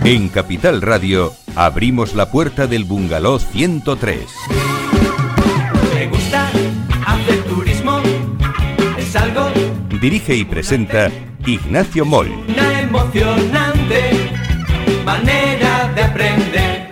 En Capital Radio abrimos la puerta del Bungalow 103. Me gusta hacer turismo, es algo. Dirige y presenta Ignacio Moll. Una emocionante manera de aprender.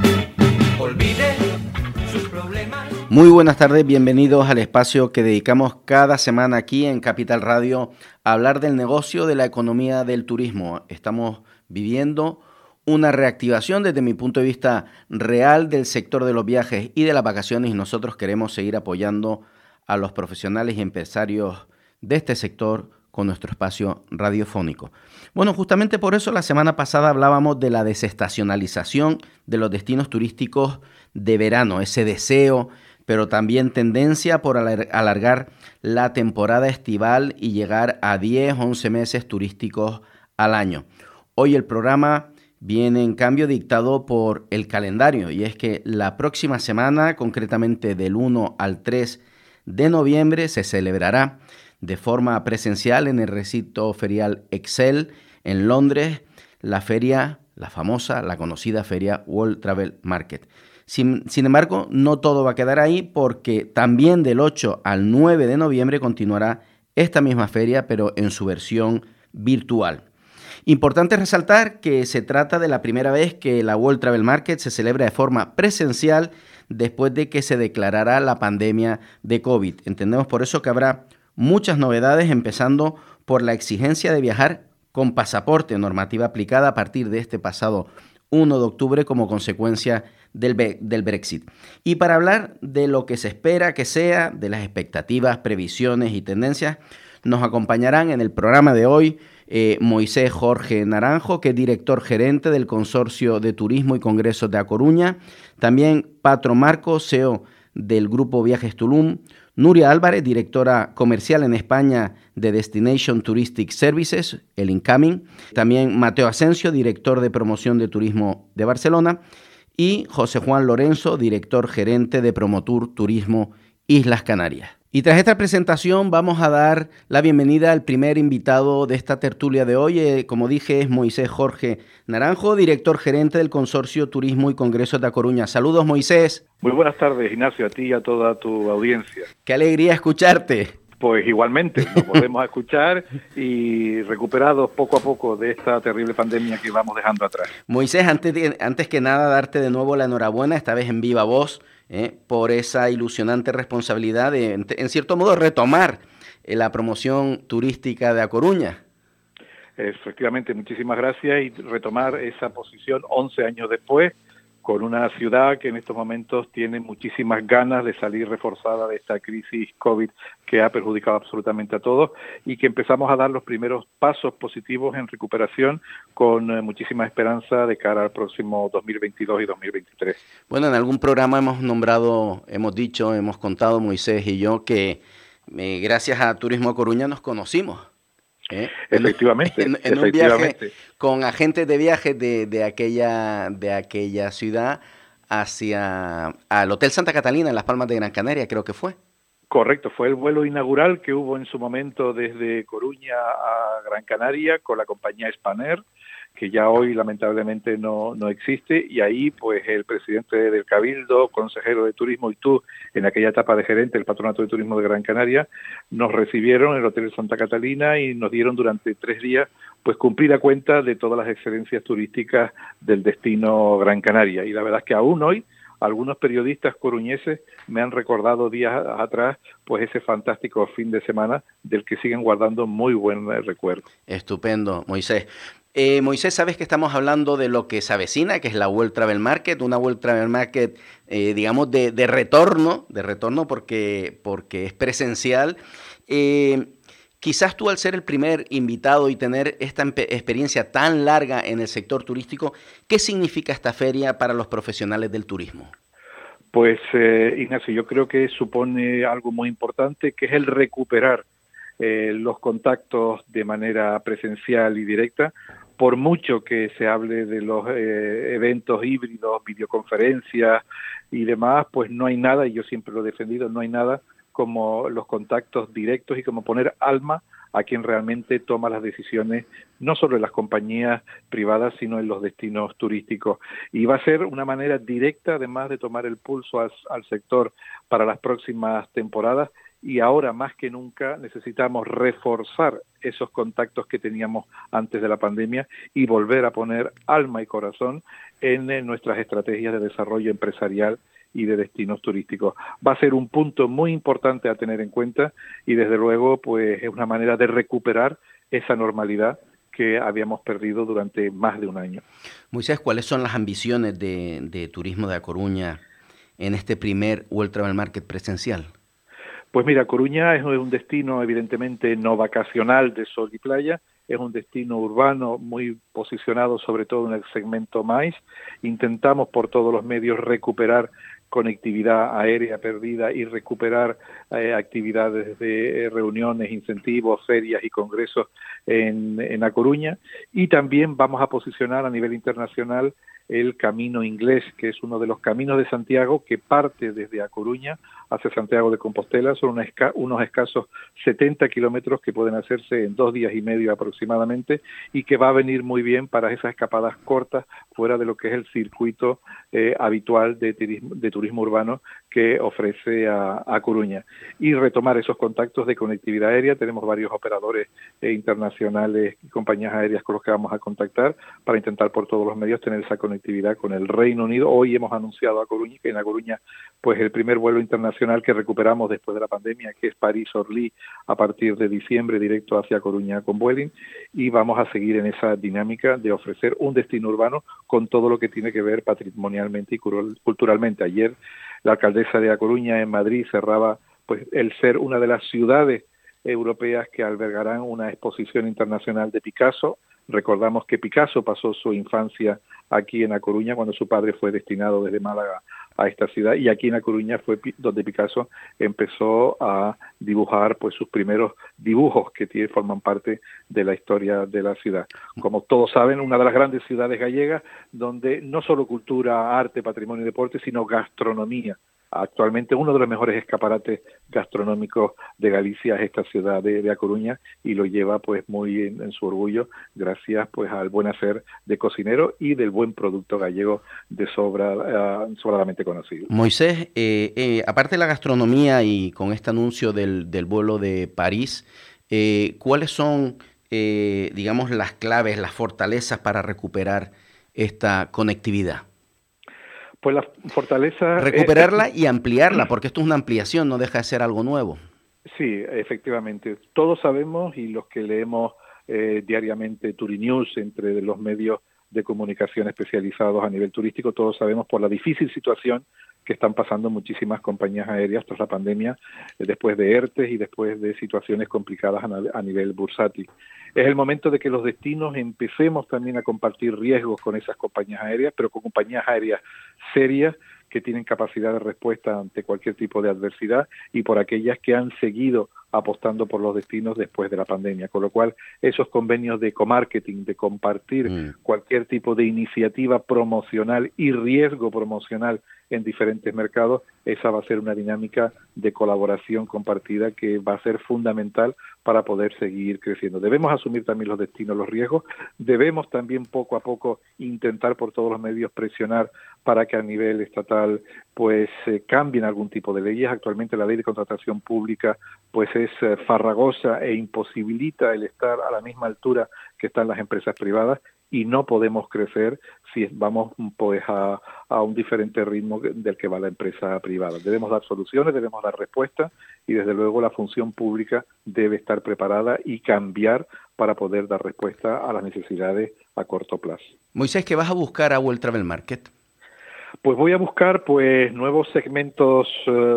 Olvide sus problemas. Muy buenas tardes, bienvenidos al espacio que dedicamos cada semana aquí en Capital Radio a hablar del negocio de la economía del turismo. Estamos viviendo una reactivación desde mi punto de vista real del sector de los viajes y de las vacaciones, y nosotros queremos seguir apoyando a los profesionales y empresarios de este sector con nuestro espacio radiofónico. Bueno, justamente por eso la semana pasada hablábamos de la desestacionalización de los destinos turísticos de verano, ese deseo, pero también tendencia por alargar la temporada estival y llegar a 10, 11 meses turísticos al año. Hoy el programa viene en cambio dictado por el calendario, y es que la próxima semana, concretamente del 1 al 3 de noviembre, se celebrará de forma presencial en el recinto ferial Excel en Londres la feria, la famosa, la conocida feria World Travel Market. Sin embargo, no todo va a quedar ahí, porque también del 8 al 9 de noviembre continuará esta misma feria, pero en su versión virtual. Importante resaltar que se trata de la primera vez que la World Travel Market se celebra de forma presencial después de que se declarara la pandemia de COVID. Entendemos por eso que habrá muchas novedades, empezando por la exigencia de viajar con pasaporte, normativa aplicada a partir de este pasado 1 de octubre como consecuencia del Brexit. Y para hablar de lo que se espera que sea, de las expectativas, previsiones y tendencias, nos acompañarán en el programa de hoy Moisés Jorge Naranjo, que es director gerente del Consorcio de Turismo y Congresos de A Coruña, también Patro Marco, CEO del Grupo Viajes Tulum, Nuria Álvarez, directora comercial en España de Destination Touristic Services, el Incoming, también Mateo Asensio, director de promoción de turismo de Barcelona, y José Juan Lorenzo, director gerente de Promotur Turismo Islas Canarias. Y tras esta presentación vamos a dar la bienvenida al primer invitado de esta tertulia de hoy. Como dije, es Moisés Jorge Naranjo, director gerente del Consorcio Turismo y Congresos de A Coruña. Saludos, Moisés. Muy buenas tardes, Ignacio, a ti y a toda tu audiencia. Qué alegría escucharte. Pues igualmente, nos volvemos a escuchar y recuperados poco a poco de esta terrible pandemia que vamos dejando atrás. Moisés, antes que nada, darte de nuevo la enhorabuena, esta vez en viva voz, por esa ilusionante responsabilidad de, en cierto modo, retomar la promoción turística de A Coruña. Efectivamente, muchísimas gracias, y retomar esa posición 11 años después, con una ciudad que en estos momentos tiene muchísimas ganas de salir reforzada de esta crisis COVID que ha perjudicado absolutamente a todos, y que empezamos a dar los primeros pasos positivos en recuperación con muchísima esperanza de cara al próximo 2022 y 2023. Bueno, en algún programa hemos contado, Moisés y yo, que gracias a Turismo A Coruña nos conocimos. Efectivamente, en un viaje con agentes de viajes de aquella ciudad al Hotel Santa Catalina en Las Palmas de Gran Canaria, creo que fue. Correcto, fue el vuelo inaugural que hubo en su momento desde Coruña a Gran Canaria con la compañía Spanair, que ya hoy lamentablemente no existe, y ahí pues el presidente del Cabildo, consejero de Turismo, y tú, en aquella etapa de gerente del Patronato de Turismo de Gran Canaria, nos recibieron en el Hotel Santa Catalina y nos dieron durante 3 días pues cumplir a cuenta de todas las excelencias turísticas del destino Gran Canaria. Y la verdad es que aún hoy algunos periodistas coruñeses me han recordado días atrás pues ese fantástico fin de semana del que siguen guardando muy buen recuerdo. Estupendo, Moisés. Moisés, sabes que estamos hablando de lo que se avecina, que es la World Travel Market, una World Travel Market, digamos, de retorno porque es presencial. Quizás tú, al ser el primer invitado y tener esta experiencia tan larga en el sector turístico, ¿qué significa esta feria para los profesionales del turismo? Pues, Ignacio, yo creo que supone algo muy importante, que es el recuperar los contactos de manera presencial y directa. Por mucho que se hable de los eventos híbridos, videoconferencias y demás, pues no hay nada, y yo siempre lo he defendido, no hay nada como los contactos directos y como poner alma a quien realmente toma las decisiones, no solo en las compañías privadas, sino en los destinos turísticos. Y va a ser una manera directa, además de tomar el pulso al sector para las próximas temporadas, y ahora más que nunca necesitamos reforzar esos contactos que teníamos antes de la pandemia y volver a poner alma y corazón en nuestras estrategias de desarrollo empresarial y de destinos turísticos. Va a ser un punto muy importante a tener en cuenta y desde luego pues es una manera de recuperar esa normalidad que habíamos perdido durante más de un año. Moisés, ¿cuáles son las ambiciones de Turismo de A Coruña en este primer World Travel Market presencial? Pues mira, Coruña es un destino evidentemente no vacacional de sol y playa, es un destino urbano muy posicionado sobre todo en el segmento MICE. Intentamos por todos los medios recuperar conectividad aérea perdida y recuperar actividades de reuniones, incentivos, ferias y congresos en A Coruña. Y también vamos a posicionar a nivel internacional el Camino Inglés, que es uno de los caminos de Santiago que parte desde A Coruña hacia Santiago de Compostela. Son unos escasos 70 kilómetros que pueden hacerse en 2 días y medio aproximadamente y que va a venir muy bien para esas escapadas cortas fuera de lo que es el circuito habitual de turismo urbano que ofrece a Coruña. Y retomar esos contactos de conectividad aérea. Tenemos varios operadores internacionales y compañías aéreas con los que vamos a contactar para intentar por todos los medios tener esa conectividad con el Reino Unido. Hoy hemos anunciado a Coruña que en A Coruña pues el primer vuelo internacional que recuperamos después de la pandemia, que es París-Orly a partir de diciembre directo hacia Coruña con Vueling, y vamos a seguir en esa dinámica de ofrecer un destino urbano con todo lo que tiene que ver patrimonialmente y culturalmente. Ayer la alcaldesa de A Coruña en Madrid cerraba pues el ser una de las ciudades europeas que albergarán una exposición internacional de Picasso. Recordamos que Picasso pasó su infancia aquí en A Coruña cuando su padre fue destinado desde Málaga a esta ciudad, y aquí en A Coruña fue donde Picasso empezó a dibujar pues sus primeros dibujos que forman parte de la historia de la ciudad. Como todos saben, una de las grandes ciudades gallegas donde no solo cultura, arte, patrimonio y deporte, sino gastronomía. Actualmente uno de los mejores escaparates gastronómicos de Galicia es esta ciudad de A Coruña, y lo lleva pues muy en su orgullo gracias pues al buen hacer de cocinero y del buen producto gallego de sobradamente conocido. Moisés, aparte de la gastronomía y con este anuncio del vuelo de París, ¿cuáles son digamos las claves, las fortalezas para recuperar esta conectividad? Pues la fortaleza... Recuperarla y ampliarla, porque esto es una ampliación, no deja de ser algo nuevo. Sí, efectivamente. Todos sabemos, y los que leemos diariamente Turinews, entre los medios de comunicación especializados a nivel turístico, todos sabemos por la difícil situación que están pasando muchísimas compañías aéreas tras la pandemia, después de ERTES y después de situaciones complicadas a nivel bursátil. Es el momento de que los destinos empecemos también a compartir riesgos con esas compañías aéreas, pero con compañías aéreas serias que tienen capacidad de respuesta ante cualquier tipo de adversidad, y por aquellas que han seguido apostando por los destinos después de la pandemia. Con lo cual, esos convenios de comarketing, de compartir cualquier tipo de iniciativa promocional y riesgo promocional en diferentes mercados, esa va a ser una dinámica de colaboración compartida que va a ser fundamental para poder seguir creciendo. Debemos asumir también los destinos, los riesgos, debemos también poco a poco intentar por todos los medios presionar para que a nivel estatal pues cambien algún tipo de leyes. Actualmente la ley de contratación pública pues es farragosa e imposibilita el estar a la misma altura que están las empresas privadas, y no podemos crecer si vamos pues a un diferente ritmo del que va la empresa privada. Debemos dar soluciones, debemos dar respuestas, y desde luego la función pública debe estar preparada y cambiar para poder dar respuesta a las necesidades a corto plazo. Moisés, ¿qué vas a buscar a World Travel Market? Pues voy a buscar pues nuevos segmentos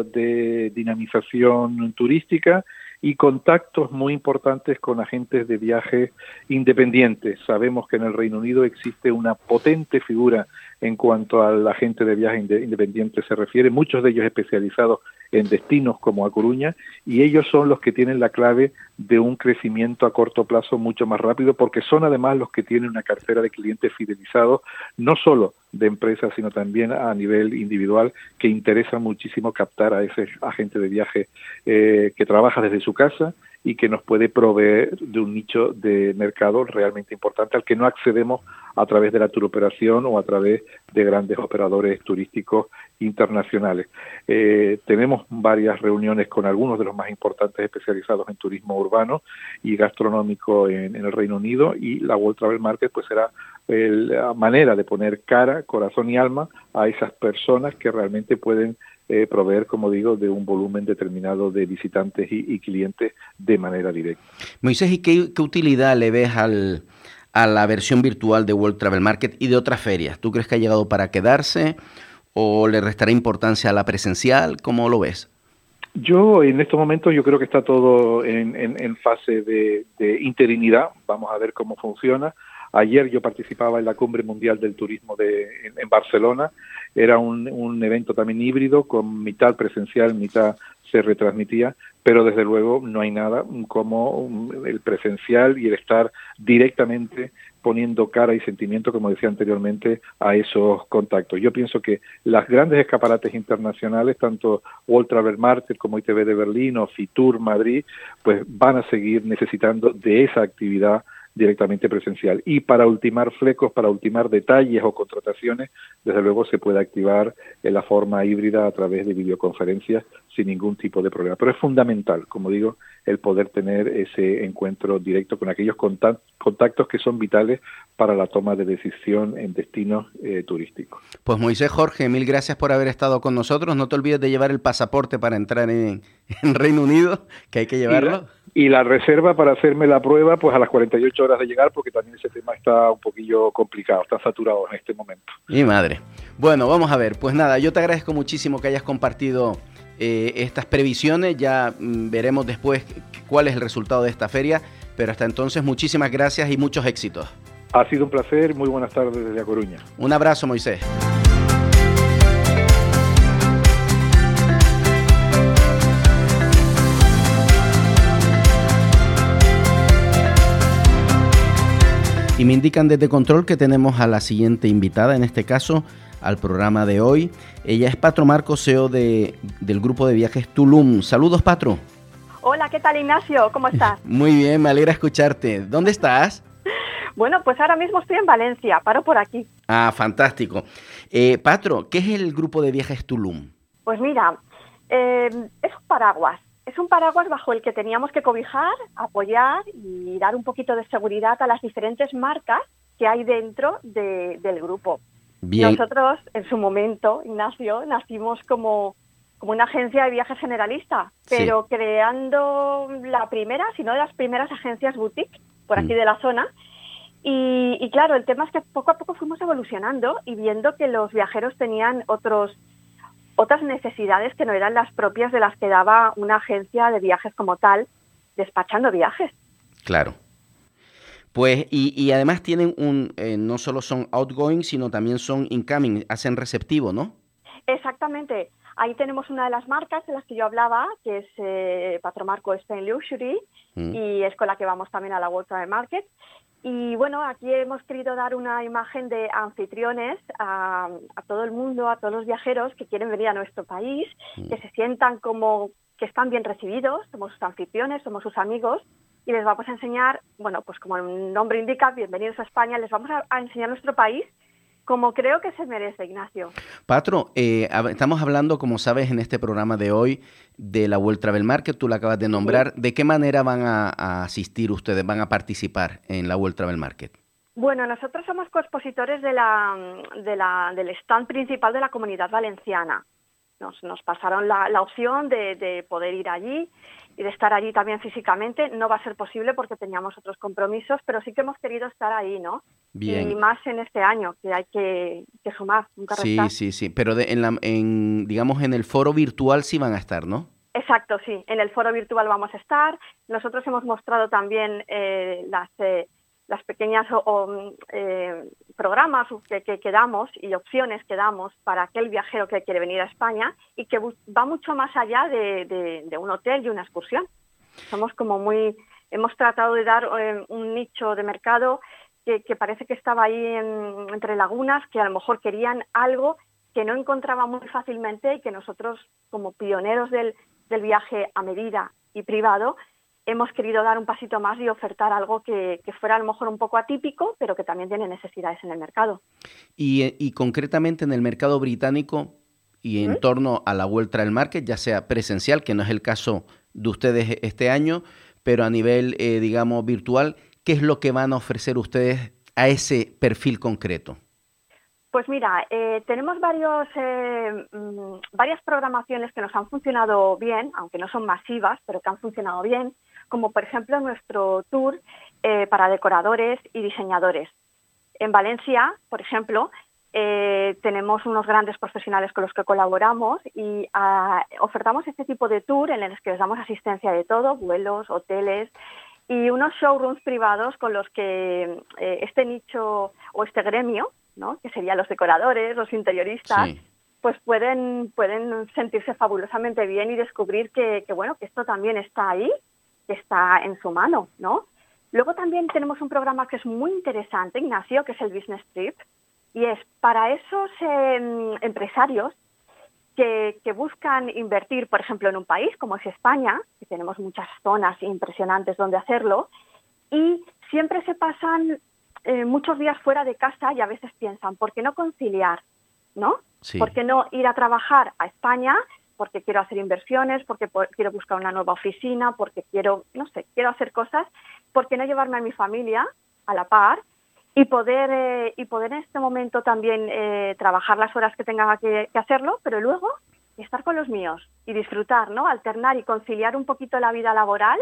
de dinamización turística y contactos muy importantes con agentes de viaje independientes. Sabemos que en el Reino Unido existe una potente figura en cuanto al agente de viaje independiente se refiere, muchos de ellos especializados en destinos como A Coruña, y ellos son los que tienen la clave de un crecimiento a corto plazo mucho más rápido, porque son además los que tienen una cartera de clientes fidelizados, no solo de empresas, sino también a nivel individual, que interesa muchísimo captar a ese agente de viaje que trabaja desde su casa y que nos puede proveer de un nicho de mercado realmente importante al que no accedemos a través de la turoperación o a través de grandes operadores turísticos internacionales. Tenemos varias reuniones con algunos de los más importantes especializados en turismo urbano y gastronómico en el Reino Unido, y la World Travel Market pues será la manera de poner cara, corazón y alma a esas personas que realmente pueden proveer, como digo, de un volumen determinado de visitantes y clientes de manera directa. Moisés, ¿y qué utilidad le ves a la versión virtual de World Travel Market y de otras ferias? ¿Tú crees que ha llegado para quedarse o le restará importancia a la presencial? ¿Cómo lo ves? Yo en estos momentos yo creo que está todo en fase de interinidad. Vamos a ver cómo funciona. Ayer yo participaba en la Cumbre Mundial del Turismo en Barcelona. Era un evento también híbrido, con mitad presencial, mitad se retransmitía, pero desde luego no hay nada como el presencial y el estar directamente poniendo cara y sentimiento, como decía anteriormente, a esos contactos. Yo pienso que las grandes escaparates internacionales, tanto World Travel Market como ITB de Berlín o Fitur Madrid, pues van a seguir necesitando de esa actividad directamente presencial. Y para ultimar flecos, para ultimar detalles o contrataciones, desde luego se puede activar en la forma híbrida a través de videoconferencias sin ningún tipo de problema. Pero es fundamental, como digo, el poder tener ese encuentro directo con aquellos contactos que son vitales para la toma de decisión en destinos turísticos. Pues Moisés, Jorge, mil gracias por haber estado con nosotros. No te olvides de llevar el pasaporte para entrar en Reino Unido, que hay que llevarlo. Y la reserva para hacerme la prueba pues a las 48 horas de llegar, porque también ese tema está un poquillo complicado, está saturado en este momento. Mi madre. Bueno, vamos a ver. Pues nada, yo te agradezco muchísimo que hayas compartido estas previsiones. Ya veremos después cuál es el resultado de esta feria, pero hasta entonces muchísimas gracias y muchos éxitos. Ha sido un placer, muy buenas tardes desde A Coruña. Un abrazo, Moisés. Y me indican desde Control que tenemos a la siguiente invitada, en este caso al programa de hoy. Ella es Patro Marco, CEO del grupo de viajes Tulum. Saludos, Patro. Hola, ¿qué tal, Ignacio? ¿Cómo estás? Muy bien, me alegra escucharte. ¿Dónde estás? Bueno, pues ahora mismo estoy en Valencia, paro por aquí. Ah, fantástico. Patro, ¿qué es el grupo de viajes Tulum? Pues mira, es un paraguas. Es un paraguas bajo el que teníamos que cobijar, apoyar y dar un poquito de seguridad a las diferentes marcas que hay dentro del grupo. Bien. Nosotros, en su momento, Ignacio, nacimos como una agencia de viajes generalista, pero sí, creando la primera, si no de las primeras agencias boutique por aquí de la zona. Y claro, el tema es que poco a poco fuimos evolucionando y viendo que los viajeros tenían otras necesidades que no eran las propias de las que daba una agencia de viajes como tal, despachando viajes. Claro. Pues, y además tienen no solo son outgoing, sino también son incoming, hacen receptivo, ¿no? Exactamente. Ahí tenemos una de las marcas de las que yo hablaba, que es Patro Marco Spain Luxury, y es con la que vamos también a la World Travel Market. Y bueno, aquí hemos querido dar una imagen de anfitriones a todo el mundo, a todos los viajeros que quieren venir a nuestro país, que se sientan como que están bien recibidos, somos sus anfitriones, somos sus amigos, y les vamos a enseñar, bueno, pues como el nombre indica, bienvenidos a España, les vamos a enseñar nuestro país como creo que se merece, Ignacio. Patro, estamos hablando, como sabes, en este programa de hoy de la World Travel Market, tú la acabas de nombrar. ¿De qué manera van a asistir ustedes, van a participar en la World Travel Market? Bueno, nosotros somos coexpositores del stand principal de la Comunidad Valenciana. Nos pasaron la opción de poder ir allí y de estar allí también físicamente. No va a ser posible porque teníamos otros compromisos, pero sí que hemos querido estar ahí, ¿no? Bien. Y más en este año, que hay que sumar, nunca restar. Sí. Pero digamos, en el foro virtual sí van a estar, ¿no? Exacto, sí. En el foro virtual vamos a estar. Nosotros hemos mostrado también las pequeñas programas que damos y opciones que damos para aquel viajero que quiere venir a España y que va mucho más allá de un hotel y una excursión. Somos hemos tratado de dar un nicho de mercado que parece que estaba ahí entre lagunas, que a lo mejor querían algo que no encontraban muy fácilmente y que nosotros, como pioneros del viaje a medida y privado, hemos querido dar un pasito más y ofertar algo que fuera a lo mejor un poco atípico, pero que también tiene necesidades en el mercado. Y concretamente en el mercado británico y en torno a la World Travel Market, ya sea presencial, que no es el caso de ustedes este año, pero a nivel, digamos, virtual, ¿qué es lo que van a ofrecer ustedes a ese perfil concreto? Pues mira, tenemos varias programaciones que nos han funcionado bien, aunque no son masivas, pero que han funcionado bien, como por ejemplo nuestro tour para decoradores y diseñadores. En Valencia, por ejemplo, tenemos unos grandes profesionales con los que colaboramos y ofertamos este tipo de tour en el que les damos asistencia de todo, vuelos, hoteles y unos showrooms privados con los que este nicho o este gremio, ¿no?, que serían los decoradores, los interioristas, sí, pues pueden sentirse fabulosamente bien y descubrir que esto también está ahí, que está en su mano, ¿no? Luego también tenemos un programa que es muy interesante, Ignacio, que es el Business Trip, y es para esos empresarios que buscan invertir, por ejemplo, en un país como es España, que tenemos muchas zonas impresionantes donde hacerlo, y siempre se pasan muchos días fuera de casa y a veces piensan, ¿por qué no conciliar? ¿No? Sí. ¿Por qué no ir a trabajar a España? Porque quiero hacer inversiones, porque quiero buscar una nueva oficina, porque quiero hacer cosas, ¿por qué no llevarme a mi familia a la par y poder en este momento también trabajar las horas que tenga que hacerlo, pero luego estar con los míos y disfrutar, ¿no? Alternar y conciliar un poquito la vida laboral,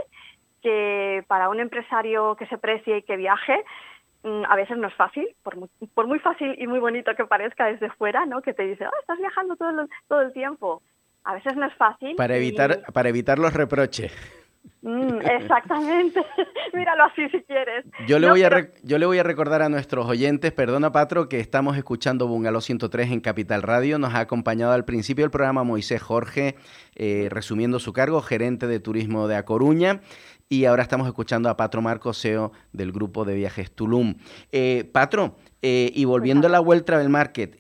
que para un empresario que se precie y que viaje, a veces no es fácil, por muy fácil y muy bonito que parezca desde fuera, ¿no? Que te dice, estás viajando todo el tiempo. A veces no es fácil. Para evitar los reproches. Exactamente. Míralo así si quieres. Yo le voy a recordar a nuestros oyentes, perdona Patro, que estamos escuchando Bungalow 103 en Capital Radio. Nos ha acompañado al principio del programa Moisés Jorge, resumiendo su cargo, gerente de turismo de A Coruña. Y ahora estamos escuchando a Patro Marcos, CEO del grupo de viajes Tulum. Patro, y volviendo a la World Travel Market,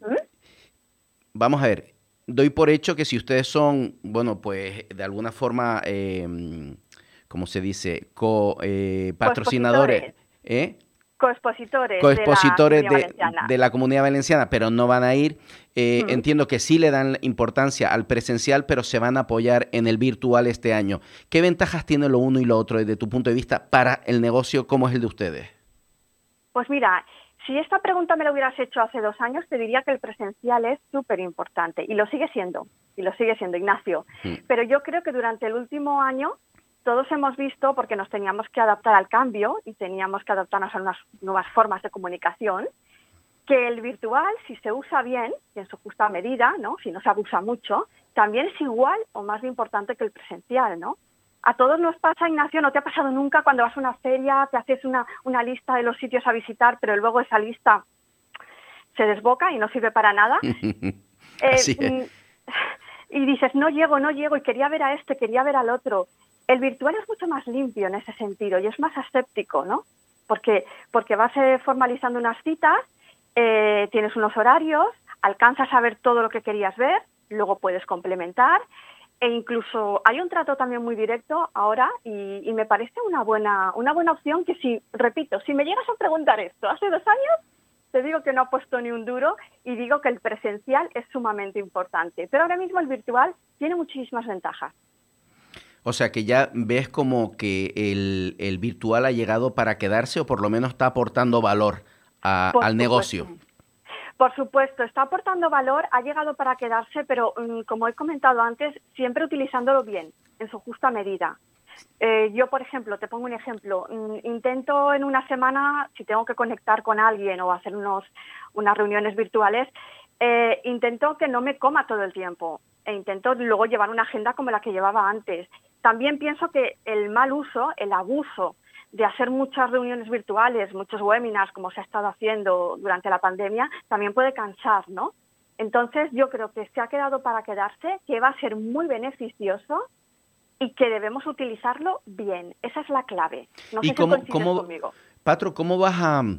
vamos a ver, doy por hecho que si ustedes son, pues de alguna forma, ¿cómo se dice? Patrocinadores. Coexpositores de la Comunidad Valenciana, pero no van a ir. Entiendo que sí le dan importancia al presencial, pero se van a apoyar en el virtual este año. ¿Qué ventajas tiene lo uno y lo otro desde tu punto de vista para el negocio como es el de ustedes? Pues mira, si esta pregunta me la hubieras hecho hace 2 años, te diría que el presencial es súper importante y lo sigue siendo, Ignacio. Pero yo creo que durante el último año todos hemos visto, porque nos teníamos que adaptar al cambio y teníamos que adaptarnos a unas nuevas formas de comunicación, que el virtual, si se usa bien, y en su justa medida, ¿no?, si no se abusa mucho, también es igual o más importante que el presencial, ¿no? A todos nos pasa, Ignacio, ¿no te ha pasado nunca cuando vas a una feria, te haces una lista de los sitios a visitar, pero luego esa lista se desboca y no sirve para nada? Así es. Y dices, no llego, y quería ver a este, quería ver al otro. El virtual es mucho más limpio en ese sentido y es más aséptico, ¿no? Porque vas formalizando unas citas, tienes unos horarios, alcanzas a ver todo lo que querías ver, luego puedes complementar e incluso hay un trato también muy directo ahora y me parece una buena opción que si me llegas a preguntar esto hace 2 años, te digo que no ha puesto ni un duro y digo que el presencial es sumamente importante. Pero ahora mismo el virtual tiene muchísimas ventajas. O sea que ya ves como que el virtual ha llegado para quedarse o por lo menos está aportando valor al negocio. Por supuesto, está aportando valor, ha llegado para quedarse, pero como he comentado antes, siempre utilizándolo bien, en su justa medida. Yo, por ejemplo, te pongo un ejemplo, intento en una semana, si tengo que conectar con alguien o hacer unas reuniones virtuales, intento que no me coma todo el tiempo e intento luego llevar una agenda como la que llevaba antes. También pienso que el mal uso, el abuso de hacer muchas reuniones virtuales, muchos webinars, como se ha estado haciendo durante la pandemia, también puede cansar, ¿no? Entonces, yo creo que se ha quedado para quedarse, que va a ser muy beneficioso y que debemos utilizarlo bien. Esa es la clave. No sé si coincides conmigo. Patro, ¿cómo vas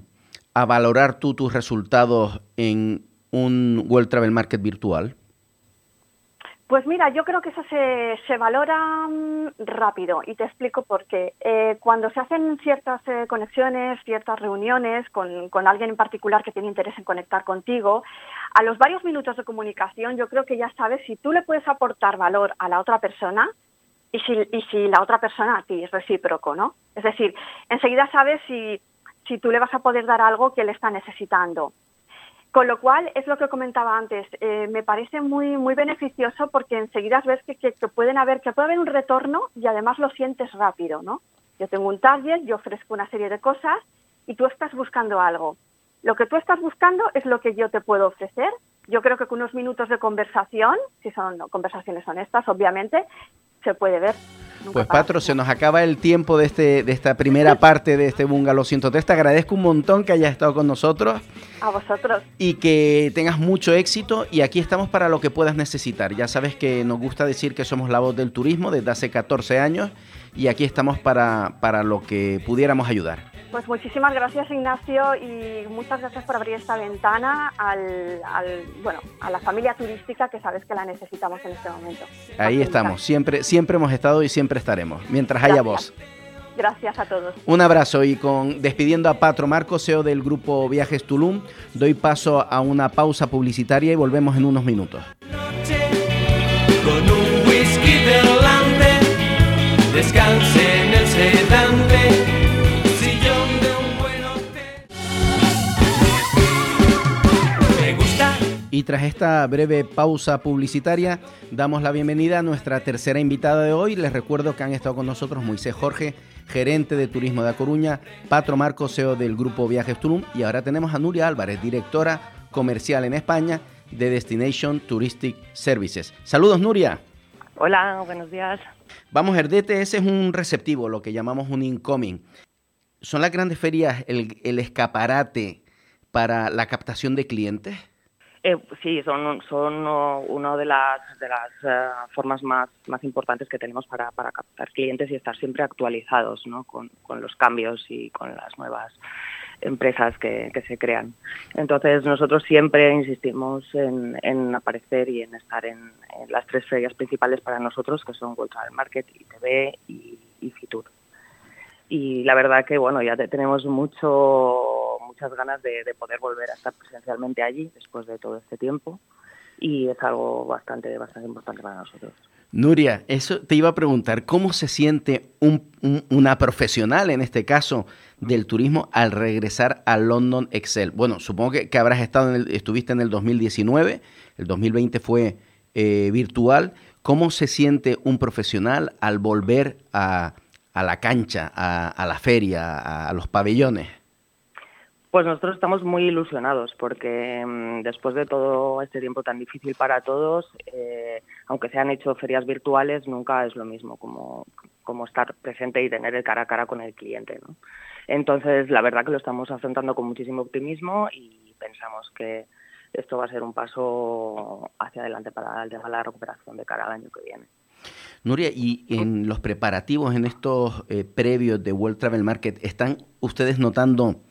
a valorar tú tus resultados en un World Travel Market virtual? Pues mira, yo creo que eso se valora rápido y te explico por qué. Cuando se hacen ciertas conexiones, ciertas reuniones con alguien en particular que tiene interés en conectar contigo, a los varios minutos de comunicación yo creo que ya sabes si tú le puedes aportar valor a la otra persona y si la otra persona a ti es recíproco, ¿no? Es decir, enseguida sabes si tú le vas a poder dar algo que él está necesitando. Con lo cual, es lo que comentaba antes, me parece muy muy beneficioso porque enseguida ves que puede haber un retorno y además lo sientes rápido, ¿no? Yo tengo un target, yo ofrezco una serie de cosas y tú estás buscando algo. Lo que tú estás buscando es lo que yo te puedo ofrecer. Yo creo que con unos minutos de conversación, si son conversaciones honestas, obviamente, se puede ver. Pues Patro, se nos acaba el tiempo de esta primera parte de este Bungalow 103. Te agradezco un montón que hayas estado con nosotros. A vosotros. Y que tengas mucho éxito y aquí estamos para lo que puedas necesitar. Ya sabes que nos gusta decir que somos la voz del turismo desde hace 14 años y aquí estamos para lo que pudiéramos ayudar. Pues muchísimas gracias, Ignacio, y muchas gracias por abrir esta ventana a la familia turística que sabes que la necesitamos en este momento. Ahí estamos, siempre hemos estado y siempre estaremos, mientras haya voz. Gracias a todos. Un abrazo y despidiendo a Patro Marcos, CEO del Grupo Viajes Tulum, doy paso a una pausa publicitaria y volvemos en unos minutos. Con un whisky delante, descanse en el sedante. Y tras esta breve pausa publicitaria, damos la bienvenida a nuestra tercera invitada de hoy. Les recuerdo que han estado con nosotros Moisés Jorge, gerente de Turismo de A Coruña, Patro Marcos, CEO del Grupo Viajes Tulum, y ahora tenemos a Nuria Álvarez, directora comercial en España de Destination Touristic Services. Saludos, Nuria. Hola, buenos días. Vamos, el DTS es un receptivo, lo que llamamos un incoming. ¿Son las grandes ferias el escaparate para la captación de clientes? Sí, son una de las formas más importantes que tenemos para captar clientes y estar siempre actualizados, ¿no? con los cambios y con las nuevas empresas que se crean. Entonces nosotros siempre insistimos en aparecer y en estar en las tres ferias principales para nosotros, que son World Travel Market, ITB y Fitur. Y la verdad que ya tenemos muchas ganas de poder volver a estar presencialmente allí después de todo este tiempo y es algo bastante importante para nosotros. Nuria, eso te iba a preguntar, ¿cómo se siente una profesional, en este caso, del turismo al regresar a London Excel? Bueno, supongo que habrás estuviste en el 2019, el 2020 fue virtual. ¿Cómo se siente un profesional al volver a la cancha, a la feria, a los pabellones? Pues nosotros estamos muy ilusionados porque después de todo este tiempo tan difícil para todos, aunque se han hecho ferias virtuales, nunca es lo mismo como estar presente y tener el cara a cara con el cliente, ¿no? Entonces, la verdad que lo estamos afrontando con muchísimo optimismo y pensamos que esto va a ser un paso hacia adelante para la recuperación de cara al año que viene. Nuria, y en los preparativos, en estos previos de World Travel Market, ¿están ustedes notando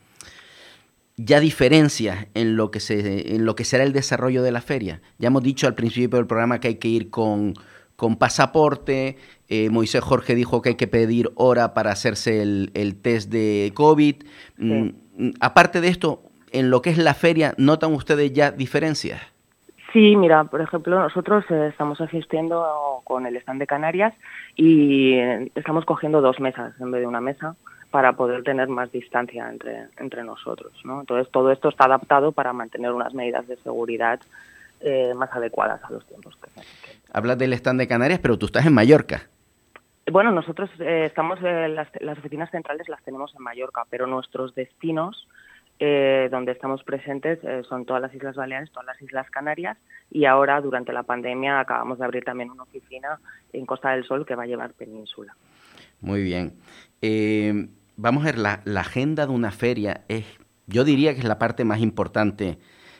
ya diferencias en lo que será el desarrollo de la feria? Ya hemos dicho al principio del programa que hay que ir con pasaporte. Moisés Jorge dijo que hay que pedir hora para hacerse el test de COVID. Sí. Aparte de esto, en lo que es la feria, ¿notan ustedes ya diferencias? Sí, mira, por ejemplo, nosotros estamos asistiendo con el stand de Canarias y estamos cogiendo 2 mesas en vez de una mesa para poder tener más distancia entre nosotros, ¿no? Entonces, todo esto está adaptado para mantener unas medidas de seguridad más adecuadas a los tiempos que Hablas del stand de Canarias, pero tú estás en Mallorca. Bueno, nosotros estamos, las oficinas centrales las tenemos en Mallorca, pero nuestros destinos donde estamos presentes son todas las Islas Baleares, todas las Islas Canarias y ahora durante la pandemia acabamos de abrir también una oficina en Costa del Sol que va a llevar Península. Muy bien. Vamos a ver, la agenda de una feria yo diría que es la parte más importante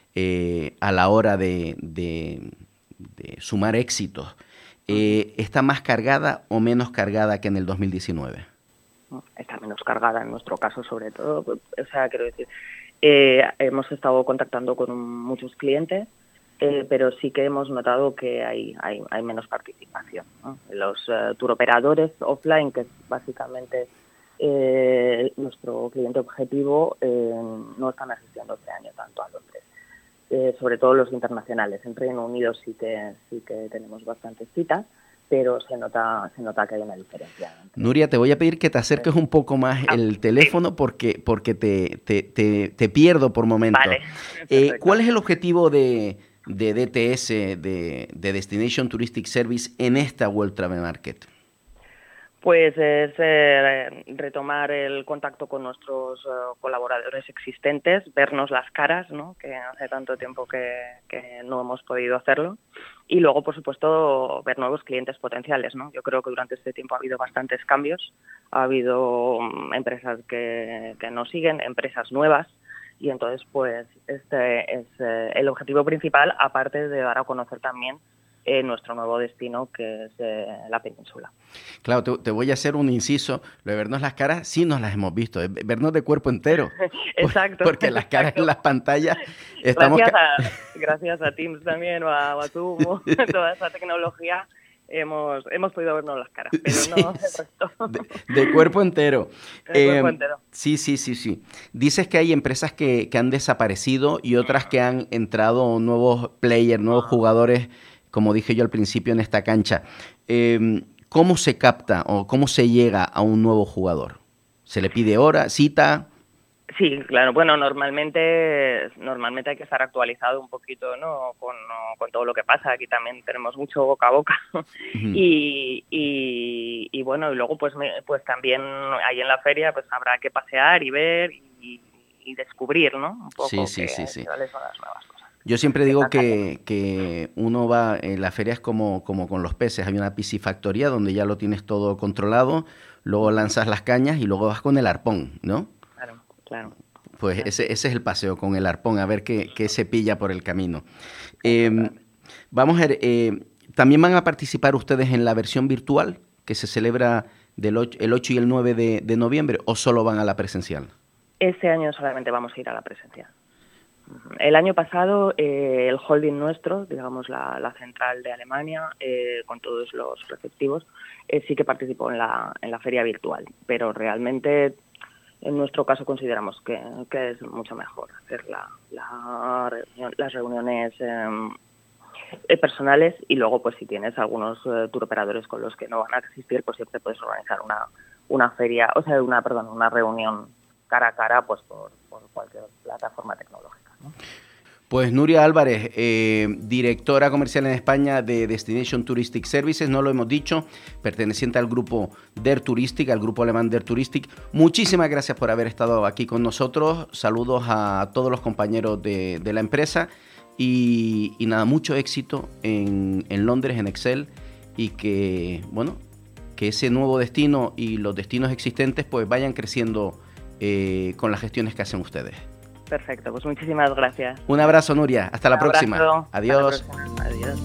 a la hora de sumar éxitos. ¿Está más cargada o menos cargada que en el 2019? Está menos cargada en nuestro caso, sobre todo. O sea, quiero decir, hemos estado contactando con muchos clientes pero sí que hemos notado que hay menos participación, ¿no? Los tour operadores offline, que es básicamente nuestro cliente objetivo, no están asistiendo este año tanto a Londres, sobre todo los internacionales. En Reino Unido sí que tenemos bastantes citas, pero se nota que hay una diferencia. Nuria, te voy a pedir que te acerques un poco más el teléfono porque te pierdo por momentos. Vale. ¿Cuál es el objetivo de DTS, de Destination Touristic Service, en esta World Travel Market? Pues es retomar el contacto con nuestros colaboradores existentes, vernos las caras, ¿no? Que hace tanto tiempo que no hemos podido hacerlo, y luego, por supuesto, ver nuevos clientes potenciales, ¿no? Yo creo que durante este tiempo ha habido bastantes cambios, ha habido empresas que nos siguen, empresas nuevas, y entonces pues este es el objetivo principal, aparte de dar a conocer también nuestro nuevo destino, que es la península. Claro, te voy a hacer un inciso. Lo de vernos las caras sí nos las hemos visto, vernos de cuerpo entero. Exacto. Porque las caras en las pantallas estamos... Gracias a Teams también, o a Zoom, o toda esa tecnología, hemos podido vernos las caras, pero sí, no el resto. De cuerpo entero. De cuerpo entero. Sí. Dices que hay empresas que han desaparecido y otras que han entrado nuevos players, nuevos jugadores, como dije yo al principio, en esta cancha. ¿Cómo se capta o cómo se llega a un nuevo jugador? ¿Se le pide hora, cita? Sí, claro. Bueno, normalmente hay que estar actualizado un poquito, ¿no? Con todo lo que pasa. Aquí también tenemos mucho boca a boca. Uh-huh. Y bueno, y luego pues también ahí en la feria pues habrá que pasear y ver y descubrir, ¿no? Un poco sí. cuáles son las nuevas cosas. Yo siempre digo que uno va, en la feria es como con los peces, hay una piscifactoría donde ya lo tienes todo controlado, luego lanzas las cañas y luego vas con el arpón, ¿no? Claro. Pues claro. Ese es el paseo con el arpón, a ver qué se pilla por el camino. Vamos a ver, ¿también van a participar ustedes en la versión virtual que se celebra el 8 y el 9 de noviembre, o solo van a la presencial? Este año solamente vamos a ir a la presencial. El año pasado el holding nuestro, digamos la central de Alemania, con todos los receptivos, sí que participó en la feria virtual, pero realmente en nuestro caso consideramos que es mucho mejor hacer las reuniones personales, y luego pues si tienes algunos tour operadores con los que no van a asistir, pues siempre puedes organizar una feria, una reunión cara a cara, pues por cualquier plataforma tecnológica, ¿no? Pues Nuria Álvarez, directora comercial en España de Destination Touristic Services, no lo hemos dicho, perteneciente al grupo Der Touristic, al grupo alemán Der Touristic. Muchísimas gracias por haber estado aquí con nosotros. Saludos a todos los compañeros de la empresa y nada, mucho éxito en Londres, en Excel, y que ese nuevo destino y los destinos existentes pues vayan creciendo con las gestiones que hacen ustedes. Perfecto, pues muchísimas gracias. Un abrazo, Nuria. Hasta la próxima. Adiós. Hasta la próxima. Adiós.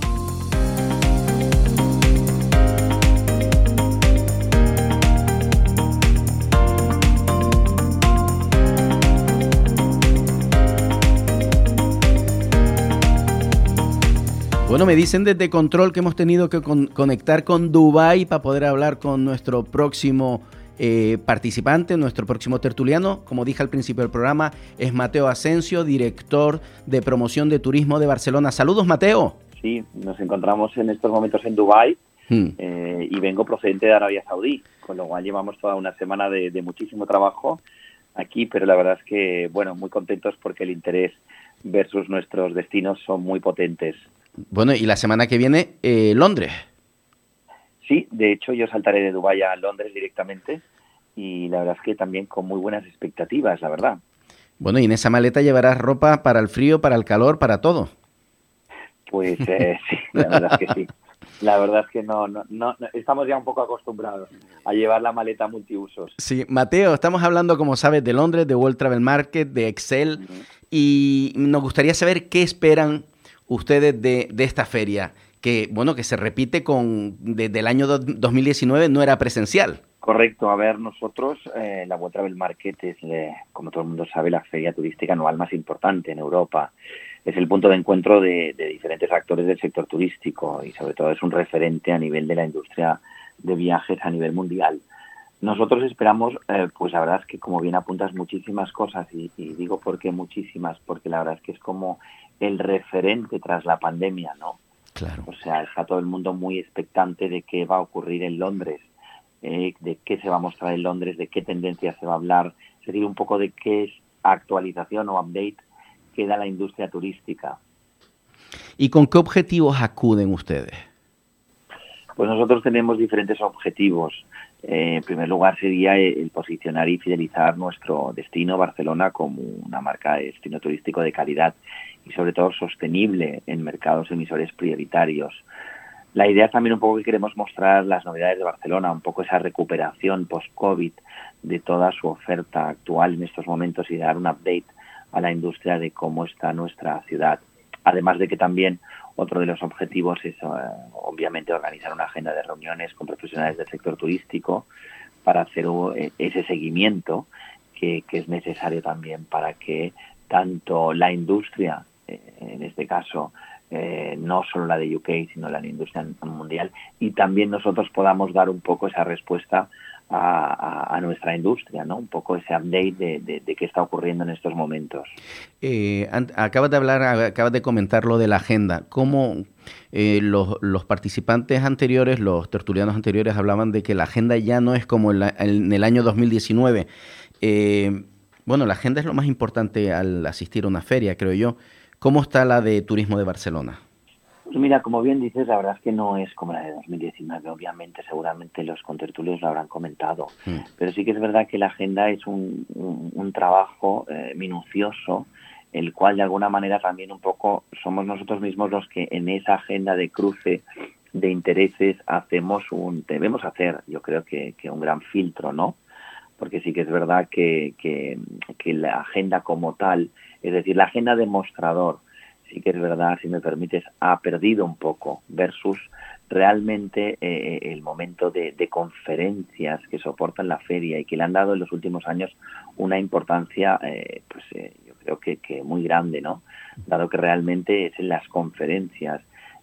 Bueno, me dicen desde Control que hemos tenido que conectar con Dubái para poder hablar con nuestro próximo participante, nuestro próximo tertuliano. Como dije al principio del programa, es Mateo Asensio, director de promoción de turismo de Barcelona. Saludos, Mateo. Sí, nos encontramos en estos momentos en Dubái y vengo procedente de Arabia Saudí, con lo cual llevamos toda una semana de muchísimo trabajo aquí, pero la verdad es que, muy contentos porque el interés versus nuestros destinos son muy potentes. Bueno, y la semana que viene, Londres. Sí, de hecho yo saltaré de Dubái a Londres directamente y la verdad es que también con muy buenas expectativas, la verdad. Bueno, y en esa maleta llevarás ropa para el frío, para el calor, para todo. Pues sí, la verdad es que sí. La verdad es que no, estamos ya un poco acostumbrados a llevar la maleta multiusos. Sí, Mateo, estamos hablando, como sabes, de Londres, de World Travel Market, de Excel, y nos gustaría saber qué esperan ustedes de esta feria, que se repite desde el año 2019, no era presencial. Correcto. A ver, nosotros, la World Travel Market es, como todo el mundo sabe, la feria turística anual más importante en Europa. Es el punto de encuentro de diferentes actores del sector turístico y sobre todo es un referente a nivel de la industria de viajes a nivel mundial. Nosotros esperamos, pues la verdad es que como bien apuntas, muchísimas cosas y digo por qué muchísimas, porque la verdad es que es como el referente tras la pandemia, ¿no? Claro. O sea, está todo el mundo muy expectante de qué va a ocurrir en Londres, de qué se va a mostrar en Londres, de qué tendencias se va a hablar, es decir, un poco de qué es actualización o update que da la industria turística. ¿Y con qué objetivos acuden ustedes? Pues nosotros tenemos diferentes objetivos. En primer lugar sería el posicionar y fidelizar nuestro destino, Barcelona, como una marca de destino turístico de calidad y sobre todo sostenible en mercados emisores prioritarios. La idea también un poco que queremos mostrar las novedades de Barcelona, un poco esa recuperación post-COVID de toda su oferta actual en estos momentos y dar un update a la industria de cómo está nuestra ciudad. Además de que también otro de los objetivos es obviamente organizar una agenda de reuniones con profesionales del sector turístico para hacer ese seguimiento que es necesario también para que tanto la industria, en este caso no solo la de UK, sino la industria mundial, y también nosotros podamos dar un poco esa respuesta a nuestra industria, ¿no? Un poco ese update de qué está ocurriendo en estos momentos. Acabas de comentar lo de la agenda. ¿Cómo los participantes anteriores, los tertulianos anteriores, hablaban de que la agenda ya no es como en el año 2019? Bueno, la agenda es lo más importante al asistir a una feria, creo yo. ¿Cómo está la de turismo de Barcelona? Pues mira, como bien dices, la verdad es que no es como la de 2019, obviamente, seguramente los contertulios lo habrán comentado, pero sí que es verdad que la agenda es un trabajo minucioso, el cual de alguna manera también un poco somos nosotros mismos los que en esa agenda de cruce de intereses debemos hacer, yo creo que un gran filtro, ¿no? Porque sí que es verdad que la agenda como tal, es decir, la agenda de mostrador, sí que es verdad, si me permites, ha perdido un poco versus realmente el momento de conferencias que soportan la feria y que le han dado en los últimos años una importancia, yo creo que muy grande, ¿no? Dado que realmente es en las conferencias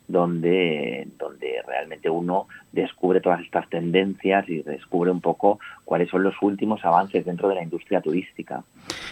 donde realmente uno descubre todas estas tendencias y descubre un poco cuáles son los últimos avances dentro de la industria turística.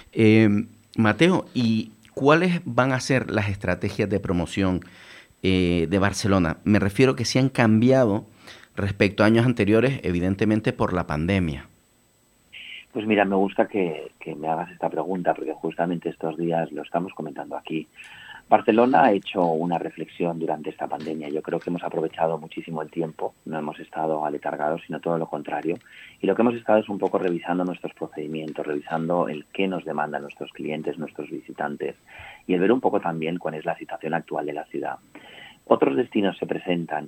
Mateo, ¿y cuáles van a ser las estrategias de promoción de Barcelona? Me refiero que se han cambiado respecto a años anteriores, evidentemente por la pandemia. Pues mira, me gusta que me hagas esta pregunta porque justamente estos días lo estamos comentando aquí. Barcelona ha hecho una reflexión durante esta pandemia. Yo creo que hemos aprovechado muchísimo el tiempo, no hemos estado aletargados, sino todo lo contrario. Y lo que hemos estado es un poco revisando nuestros procedimientos, revisando el qué nos demandan nuestros clientes, nuestros visitantes, y el ver un poco también cuál es la situación actual de la ciudad. Otros destinos se presentan,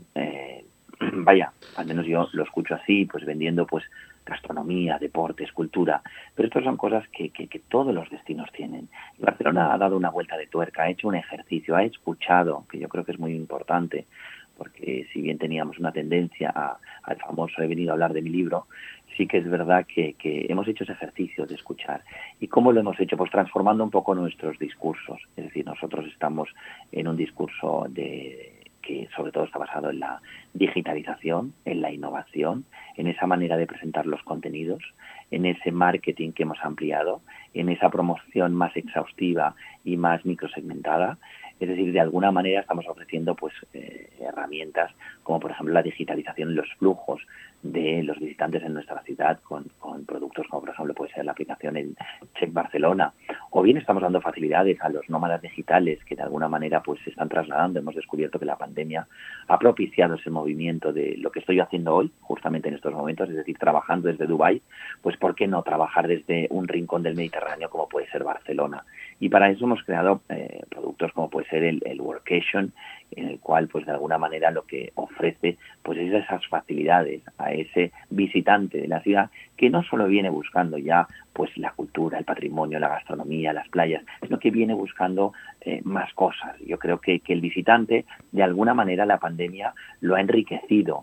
al menos yo lo escucho así, pues vendiendo pues gastronomía, deportes, cultura, pero estas son cosas que todos los destinos tienen. Barcelona ha dado una vuelta de tuerca, ha hecho un ejercicio, ha escuchado, que yo creo que es muy importante, porque si bien teníamos una tendencia al famoso he venido a hablar de mi libro, sí que es verdad que hemos hecho ese ejercicio de escuchar. ¿Y cómo lo hemos hecho? Pues transformando un poco nuestros discursos. Es decir, nosotros estamos en un discurso que sobre todo está basado en la digitalización, en la innovación, en esa manera de presentar los contenidos, en ese marketing que hemos ampliado, en esa promoción más exhaustiva y más microsegmentada. Es decir, de alguna manera estamos ofreciendo pues herramientas como por ejemplo la digitalización en los flujos de los visitantes en nuestra ciudad con productos como por ejemplo puede ser la aplicación en Check Barcelona, o bien estamos dando facilidades a los nómadas digitales que de alguna manera pues se están trasladando. Hemos descubierto que la pandemia ha propiciado ese movimiento de lo que estoy haciendo hoy, justamente en estos momentos, es decir, trabajando desde Dubái, pues ¿por qué no trabajar desde un rincón del Mediterráneo como puede ser Barcelona? Y para eso hemos creado productos como puede ser el Workation, en el cual pues de alguna manera lo que ofrece pues es esas facilidades a ese visitante de la ciudad que no solo viene buscando ya pues la cultura, el patrimonio, la gastronomía, las playas, sino que viene buscando más cosas. Yo creo que el visitante de alguna manera la pandemia lo ha enriquecido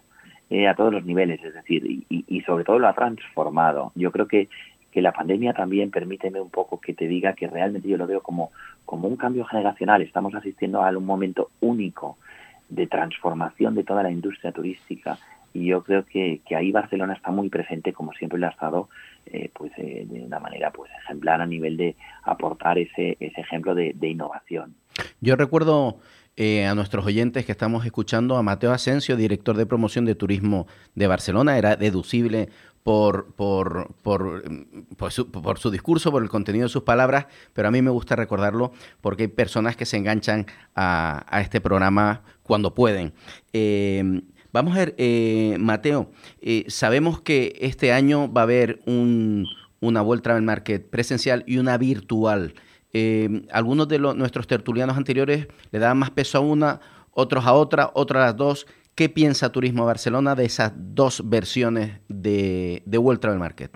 a todos los niveles, es decir, y sobre todo lo ha transformado. Yo creo que la pandemia también, permíteme un poco que te diga que realmente yo lo veo como un cambio generacional. Estamos asistiendo a un momento único de transformación de toda la industria turística, y yo creo que ahí Barcelona está muy presente, como siempre lo ha estado, de una manera ejemplar a nivel de aportar ese ejemplo de innovación. Yo recuerdo a nuestros oyentes que estamos escuchando a Mateo Asensio, director de promoción de turismo de Barcelona. Era deducible por su discurso, por el contenido de sus palabras, pero a mí me gusta recordarlo porque hay personas que se enganchan a este programa cuando pueden. Vamos a ver, Mateo, sabemos que este año va a haber una World Travel Market presencial y una virtual. Algunos de nuestros tertulianos anteriores le daban más peso a una, otros a otra, otras a las dos. ¿Qué piensa Turismo Barcelona de esas dos versiones de World Travel Market?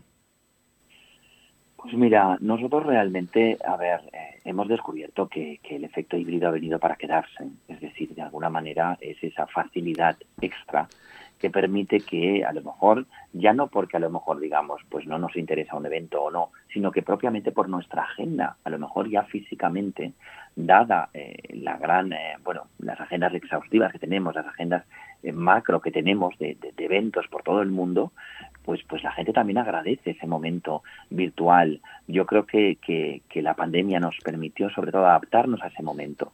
Pues mira, nosotros realmente, hemos descubierto que el efecto híbrido ha venido para quedarse. Es decir, de alguna manera es esa facilidad extra que permite que a lo mejor, ya no porque a lo mejor digamos, pues no nos interesa un evento o no, sino que propiamente por nuestra agenda, a lo mejor ya físicamente, dada las agendas exhaustivas que tenemos, las agendas macro que tenemos de eventos por todo el mundo, pues la gente también agradece ese momento virtual. Yo creo que la pandemia nos permitió sobre todo adaptarnos a ese momento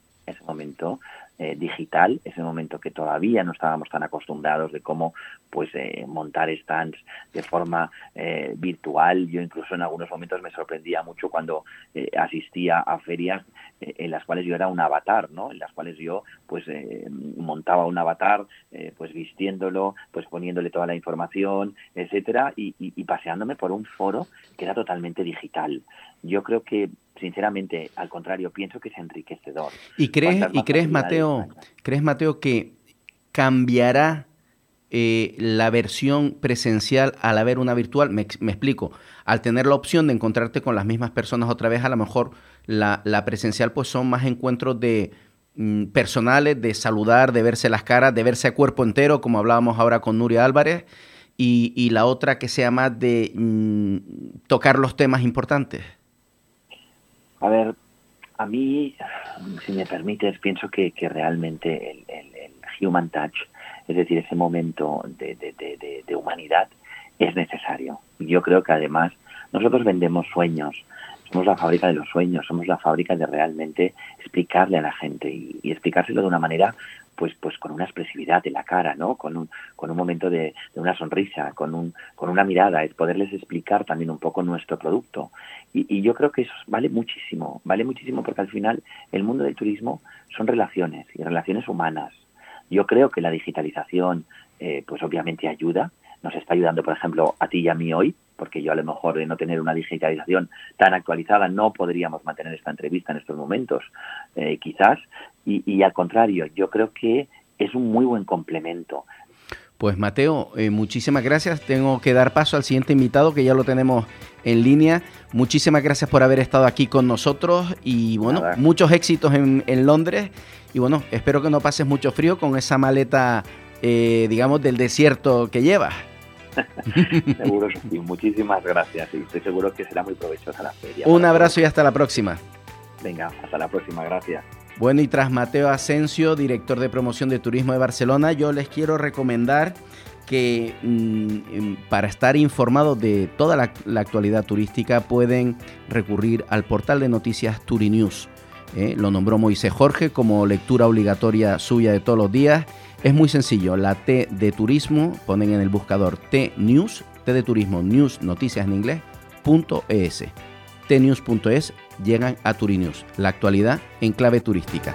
digital, ese momento que todavía no estábamos tan acostumbrados de cómo montar stands de forma virtual. Yo incluso en algunos momentos me sorprendía mucho cuando asistía a ferias en las cuales yo era un avatar, ¿no? En las cuales yo montaba un avatar, vistiéndolo, poniéndole toda la información, etcétera, y paseándome por un foro que era totalmente digital. Yo creo que, sinceramente, al contrario, pienso que es enriquecedor. ¿Y crees, Mateo, que cambiará la versión presencial al haber una virtual? Me explico. Al tener la opción de encontrarte con las mismas personas otra vez, a lo mejor la presencial son más encuentros personales, de saludar, de verse las caras, de verse a cuerpo entero, como hablábamos ahora con Nuria Álvarez, y la otra que sea más de tocar los temas importantes. A ver, a mí, si me permites, pienso que realmente el human touch, es decir, ese momento de humanidad, es necesario. Yo creo que además nosotros vendemos sueños, somos la fábrica de los sueños, somos la fábrica de realmente explicarle a la gente y explicárselo de una manera pues con una expresividad de la cara, ¿no? Con un momento de una sonrisa, con una mirada, es poderles explicar también un poco nuestro producto. Y yo creo que eso vale muchísimo porque al final el mundo del turismo son relaciones y relaciones humanas. Yo creo que la digitalización obviamente ayuda, nos está ayudando, por ejemplo, a ti y a mí hoy, porque yo a lo mejor de no tener una digitalización tan actualizada no podríamos mantener esta entrevista en estos momentos, quizás, y al contrario, yo creo que es un muy buen complemento. Pues Mateo, muchísimas gracias. Tengo que dar paso al siguiente invitado, que ya lo tenemos en línea. Muchísimas gracias por haber estado aquí con nosotros y bueno, muchos éxitos en Londres. Y bueno, espero que no pases mucho frío con esa maleta, del desierto que llevas. Seguro que sí, muchísimas gracias y estoy seguro que será muy provechosa la feria. Un abrazo y hasta la próxima. Venga, hasta la próxima, gracias. Bueno, y tras Mateo Asensio, director de promoción de turismo de Barcelona, yo les quiero recomendar que para estar informados de toda la actualidad turística pueden recurrir al portal de noticias Turinews. Lo nombró Moisés Jorge como lectura obligatoria suya de todos los días. Es muy sencillo, la T de turismo, ponen en el buscador T-News, T de turismo, news, noticias en inglés, .es. tnews.es, llegan a Turinews, la actualidad en clave turística.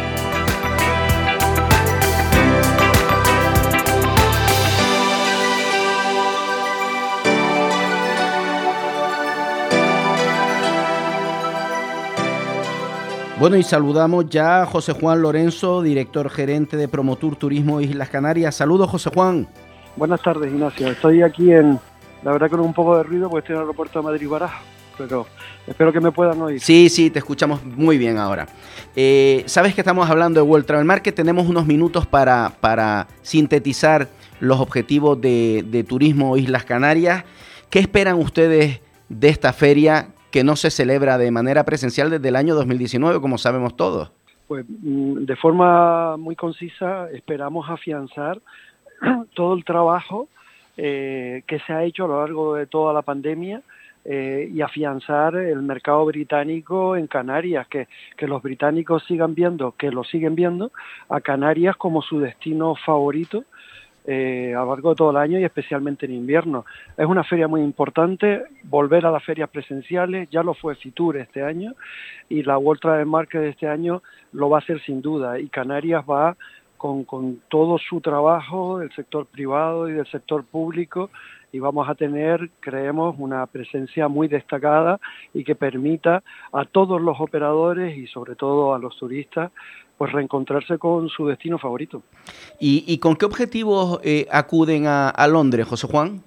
Bueno, y saludamos ya a José Juan Lorenzo, director gerente de Promotur Turismo Islas Canarias. Saludos, José Juan. Buenas tardes, Ignacio. Estoy aquí la verdad con un poco de ruido porque estoy en el aeropuerto de Madrid-Barajas, pero espero que me puedan oír. Sí, te escuchamos muy bien ahora. Sabes que estamos hablando de World Travel Market, tenemos unos minutos para sintetizar los objetivos de Turismo Islas Canarias. ¿Qué esperan ustedes de esta feria que no se celebra de manera presencial desde el año 2019, como sabemos todos? Pues de forma muy concisa esperamos afianzar todo el trabajo que se ha hecho a lo largo de toda la pandemia y afianzar el mercado británico en Canarias, que los británicos sigan viendo, que lo siguen viendo a Canarias como su destino favorito a lo largo de todo el año y especialmente en invierno. Es una feria muy importante, volver a las ferias presenciales, ya lo fue Fitur este año y la World Travel Market de este año lo va a hacer sin duda, y Canarias va con todo su trabajo del sector privado y del sector público, y vamos a tener, creemos, una presencia muy destacada y que permita a todos los operadores y sobre todo a los turistas pues reencontrarse con su destino favorito. ¿Y con qué objetivos acuden a Londres, José Juan?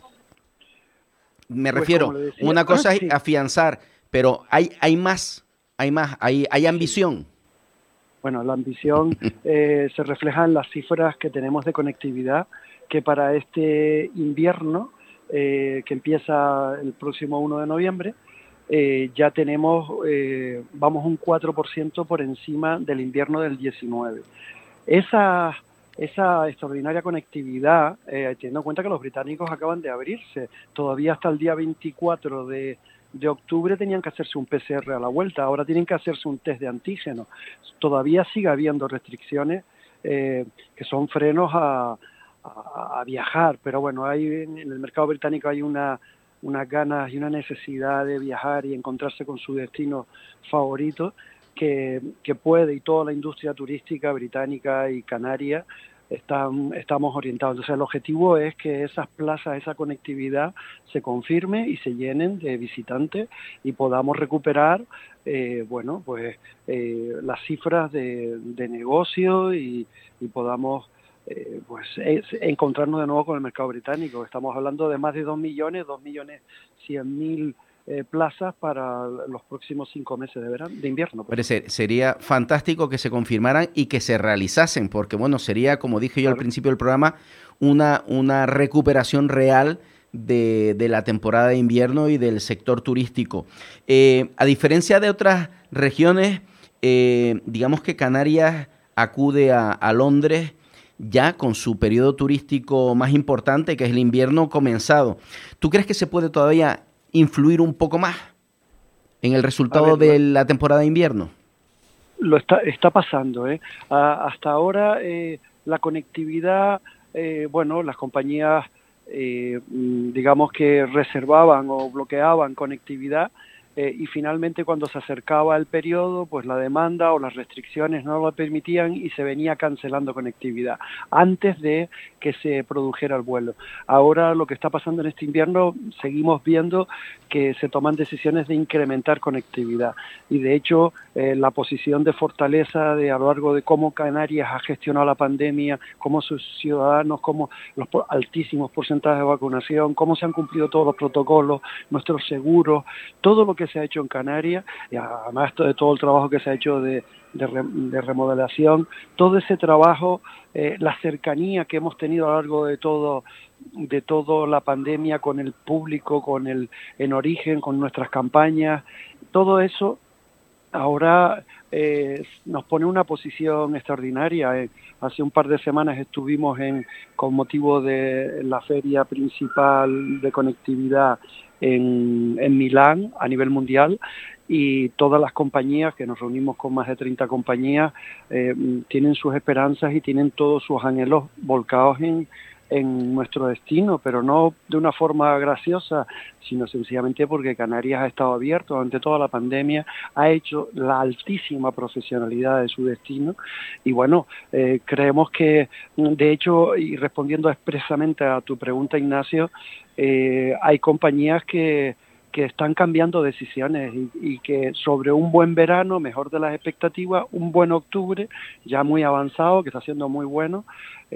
Me refiero, una cosa es afianzar, pero hay más, hay ambición. Bueno, la ambición se refleja en las cifras que tenemos de conectividad, que para este invierno, que empieza el próximo 1 de noviembre, ya tenemos, vamos un 4% por encima del invierno del 19. Esa extraordinaria conectividad, teniendo en cuenta que los británicos acaban de abrirse, todavía hasta el día 24 de octubre tenían que hacerse un PCR a la vuelta, ahora tienen que hacerse un test de antígeno. Todavía sigue habiendo restricciones que son frenos a viajar, pero bueno, en el mercado británico hay unas ganas y una necesidad de viajar y encontrarse con su destino favorito que puede, y toda la industria turística británica y canaria estamos orientados. Entonces el objetivo es que esas plazas, esa conectividad se confirme y se llenen de visitantes y podamos recuperar las cifras de negocio y podamos encontrarnos de nuevo con el mercado británico. Estamos hablando de más de 2.100.000 plazas para los próximos 5 meses de invierno. Pero sería fantástico que se confirmaran y que se realizasen, porque bueno, sería, como dije yo al principio del programa, una recuperación real de la temporada de invierno y del sector turístico. A diferencia de otras regiones, digamos que Canarias acude a Londres ya con su periodo turístico más importante, que es el invierno comenzado. ¿Tú crees que se puede todavía influir un poco más en el resultado de la temporada de invierno? Lo está pasando, hasta ahora la conectividad, las compañías digamos que reservaban o bloqueaban conectividad y finalmente cuando se acercaba el periodo, pues la demanda o las restricciones no lo permitían y se venía cancelando conectividad antes de que se produjera el vuelo. Ahora lo que está pasando en este invierno, seguimos viendo que se toman decisiones de incrementar conectividad y de hecho la posición de fortaleza a lo largo de cómo Canarias ha gestionado la pandemia, cómo sus ciudadanos, cómo los altísimos porcentajes de vacunación, cómo se han cumplido todos los protocolos, nuestros seguros, todo lo que se ha hecho en Canarias, y además de todo el trabajo que se ha hecho de remodelación, todo ese trabajo, la cercanía que hemos tenido a lo largo de toda la pandemia con el público, en origen, con nuestras campañas, todo eso ahora nos pone en una posición extraordinaria. Hace un par de semanas estuvimos con motivo de la feria principal de conectividad en Milán a nivel mundial y todas las compañías, que nos reunimos con más de 30 compañías, tienen sus esperanzas y tienen todos sus anhelos volcados en nuestro destino, pero no de una forma graciosa, sino sencillamente porque Canarias ha estado abierto durante toda la pandemia, ha hecho la altísima profesionalidad de su destino y bueno, creemos que de hecho, y respondiendo expresamente a tu pregunta, Ignacio, hay compañías que están cambiando decisiones y que sobre un buen verano, mejor de las expectativas, un buen octubre, ya muy avanzado, que está siendo muy bueno,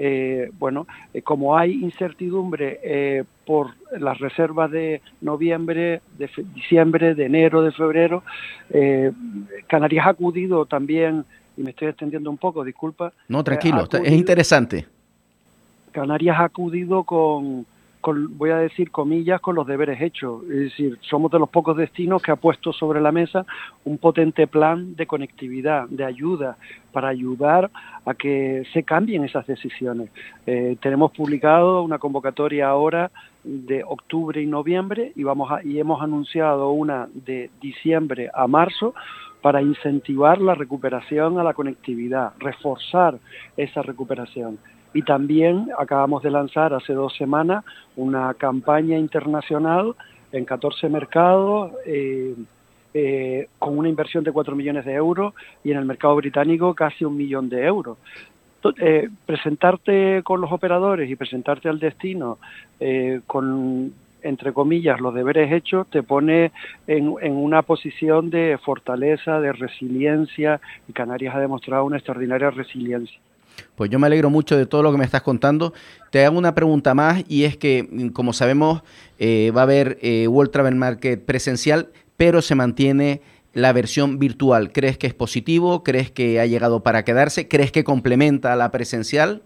como hay incertidumbre por las reservas de noviembre, de diciembre, de enero, de febrero, Canarias ha acudido también, y me estoy extendiendo un poco, disculpa. No, tranquilo, es interesante. Canarias ha acudido con, voy a decir comillas, con los deberes hechos. Es decir, somos de los pocos destinos que ha puesto sobre la mesa un potente plan de conectividad, de ayuda, para ayudar a que se cambien esas decisiones. Tenemos publicado una convocatoria ahora de octubre y noviembre y hemos anunciado una de diciembre a marzo para incentivar la recuperación a la conectividad, reforzar esa recuperación. Y también acabamos de lanzar hace 2 semanas una campaña internacional en 14 mercados con una inversión de 4 millones de euros y en el mercado británico casi 1 millón de euros. Presentarte con los operadores y presentarte al destino con, entre comillas, los deberes hechos, te pone en una posición de fortaleza, de resiliencia, y Canarias ha demostrado una extraordinaria resiliencia. Pues yo me alegro mucho de todo lo que me estás contando. Te hago una pregunta más, y es que, como sabemos, va a haber World Travel Market presencial, pero se mantiene la versión virtual. ¿Crees que es positivo? ¿Crees que ha llegado para quedarse? ¿Crees que complementa a la presencial?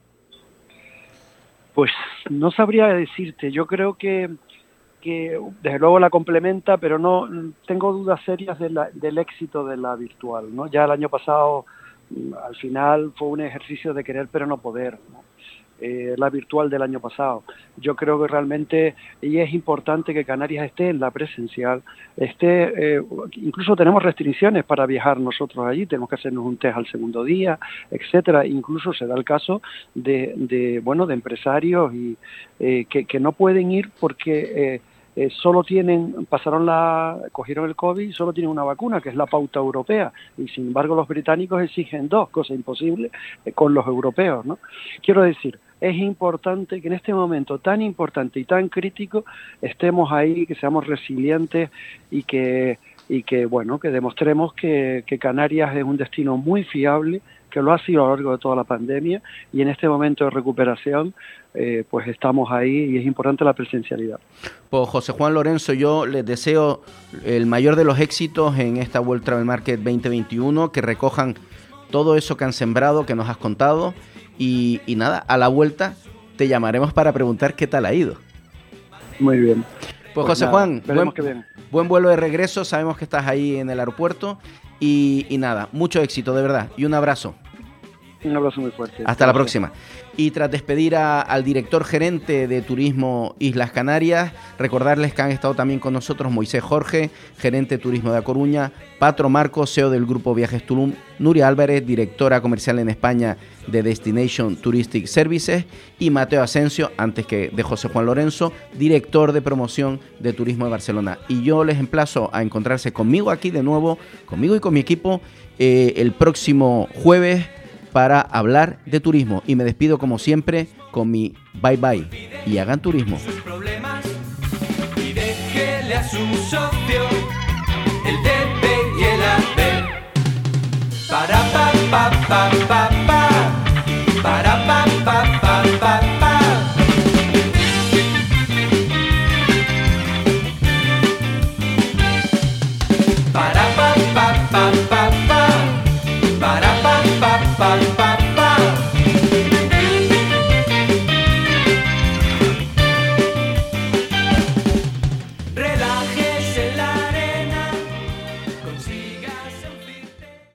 Pues no sabría decirte. Yo creo que desde luego la complementa, pero no tengo dudas serias del éxito de la virtual, ¿no? Ya el año pasado, al final, fue un ejercicio de querer pero no poder, ¿no? La virtual del año pasado. Yo creo que realmente, y es importante que Canarias esté en la presencial, incluso tenemos restricciones para viajar nosotros allí, tenemos que hacernos un test al segundo día, etcétera. Incluso se da el caso de empresarios y que no pueden ir porque solo cogieron el COVID y solo tienen una vacuna, que es la pauta europea, y sin embargo los británicos exigen 2, cosa imposible con los europeos, ¿no? Quiero decir, es importante que en este momento tan importante y tan crítico estemos ahí, que seamos resilientes y que demostremos que Canarias es un destino muy fiable, que lo ha sido a lo largo de toda la pandemia, y en este momento de recuperación pues estamos ahí, y es importante la presencialidad. Pues José Juan Lorenzo, yo les deseo el mayor de los éxitos en esta World Travel Market 2021, que recojan todo eso que han sembrado, que nos has contado, y nada, a la vuelta te llamaremos para preguntar qué tal ha ido. Muy bien. Pues José Juan, buen vuelo de regreso, sabemos que estás ahí en el aeropuerto, y nada, mucho éxito de verdad, y un abrazo. Un abrazo muy fuerte. Hasta la próxima. Y tras despedir al director gerente de Turismo Islas Canarias, recordarles que han estado también con nosotros Moisés Jorge, gerente de Turismo de A Coruña, Patro Marco, CEO del Grupo Viajes Tulum, Nuria Álvarez, directora comercial en España de Destination Touristic Services, y Mateo Asensio, antes que de José Juan Lorenzo, director de promoción de Turismo de Barcelona. Y yo les emplazo a encontrarse conmigo aquí de nuevo, conmigo y con mi equipo, el próximo jueves, para hablar de turismo. Y me despido como siempre con mi bye bye y hagan turismo. Sus problemas y déjele a sus ojos